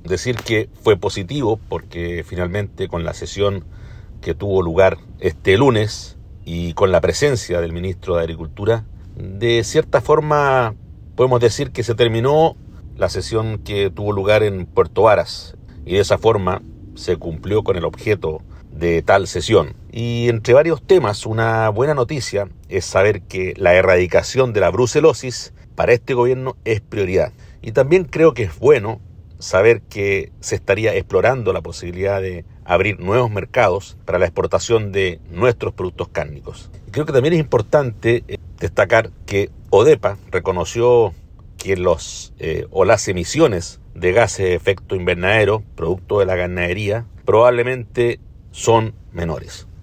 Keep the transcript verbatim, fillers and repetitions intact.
decir que fue positivo porque finalmente con la sesión que tuvo lugar este lunes y con la presencia del ministro de Agricultura, de cierta forma podemos decir que se terminó la sesión que tuvo lugar en Puerto Varas y de esa forma se cumplió con el objeto de tal sesión. Y entre varios temas, una buena noticia es saber que la erradicación de la brucelosis para este gobierno es prioridad. Y también creo que es bueno saber que se estaría explorando la posibilidad de abrir nuevos mercados para la exportación de nuestros productos cárnicos. Y creo que también es importante destacar que ODEPA reconoció que los eh, o las emisiones de gases de efecto invernadero, producto de la ganadería, probablemente son menores.